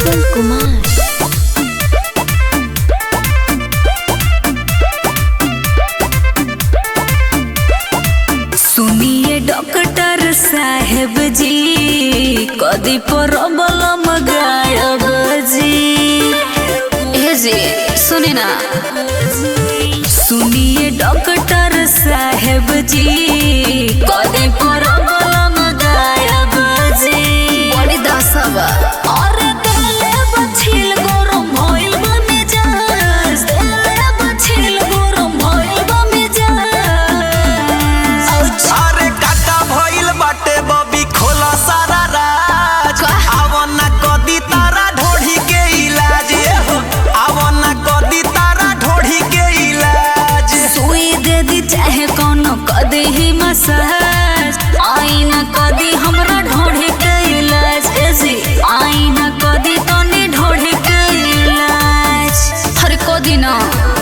उज्जवल कुमार। सुनिए डॉक्टर साहेब जी, कदी प्रॉब्लम गायब जी। जी सुने ना, सुनिए डॉक्टर साहेब जी, कदी प्रॉब्लम गायब जी। बड़ी दसवा और दिले बछिल गरम भइल बा मिजाज, दिले बछिल गरम भइल बा मिजाज। अरे काका भइल बाटे बबी खोला सारा राज, आवना कदी तारा ढोढ़ी के इलाज, आवना कदी तारा ढोढ़ी के इलाज। सुई दे दी चाहे कोनो कदी ही मसाज, आईना कदी हमरा ढोढ़ी के इलाज। जी आईना कदी तनी ढोढ़ी के इलाज। हर कदी ना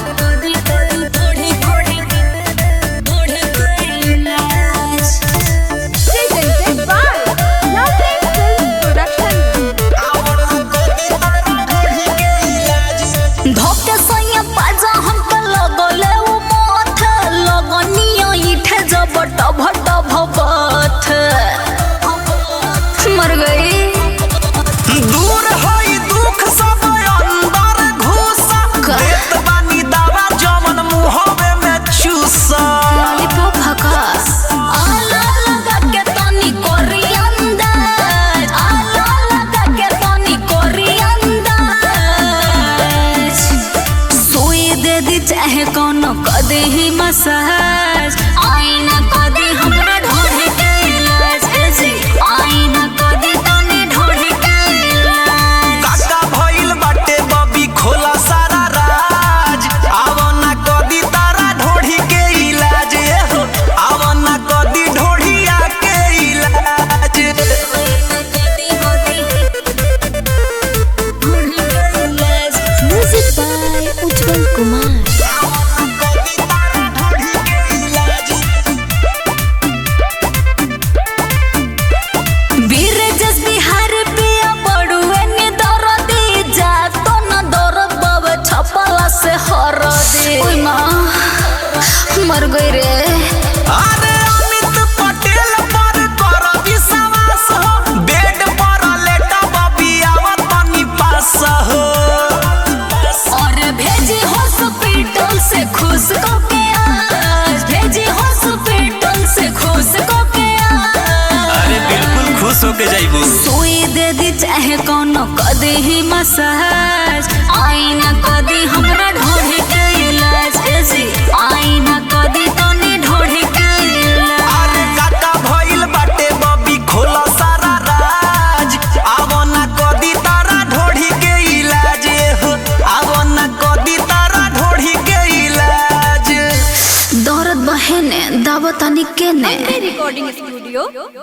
धोके सैया पाजा हमके लगले उ मोथ, लगनियो इठे जब टभ टभ बथ। मर गई दूर होई दुख सब अंदर घुसा, देत बानी दवा जमन मुहवे में चूसा। लॉलीपॉप हकास आला लगा के तनी कोरी अंदाज, आला लगा के तनी कोरी अंदाज। सुई दे दी चाहे कोनो कदी ही मसाज, आईना कदी हमरा ढोढ़ी के इलाज। जी आईना कदी तनी ढोढ़ी के इलाज। काका भइल बाटे बबी खोला सारा राज, आवना कदी तारा ढोढ़ी के इलाज, आवना कदी ढोढ़िया के इलाज। Music by Ujjwal Kumar. वीर जस बिहार पिया बड़ुए नि दरदी, जा तो न दरद बाबे छपला से हर दे। ओय माँ मर गई रे। अरे अमित पटेल पर कर विश्वास हो, बेड पर लेटा बबी आवत तनी पास हो। और भेजी हॉस्पिटल से खुश को के आज, भेजी हॉस्पिटल से खुश को के आज। अरे बिल्कुल खुश होके जाइबू। सुई दे दी चाहे कोनो कदी ही मसाज, आईना कदी हमरा ढोढ़ी के इलाज। जी आईना कदी तनी ढोढ़ी के इलाज। अरे काका भइल बाटे बबी खोला सारा राज, आवना कदी तारा ढोढ़ी के इलाज, आवना कदी तारा ढोढ़ी के इलाज। दौरत बहने दावत तनी के ने रिकॉर्डिंग स्टूडियो